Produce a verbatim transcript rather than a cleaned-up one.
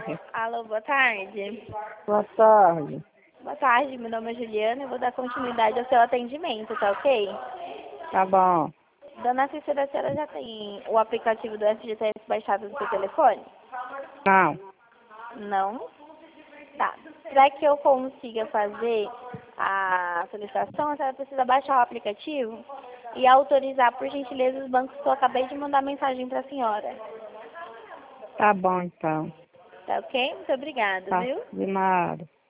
tarde. Alô, boa tarde. Boa tarde. Boa tarde, meu nome é Juliana e vou dar continuidade ao seu atendimento, tá ok? Tá bom. Dona Cícera, a senhora já tem o aplicativo do S G T S baixado no seu telefone? Não. Não? Tá. Para que eu consiga fazer a solicitação, a senhora precisa baixar o aplicativo e autorizar, por gentileza, os bancos que eu acabei de mandar mensagem para a senhora. Tá bom, então. Tá ok? Muito obrigada, Tá. viu? De nada.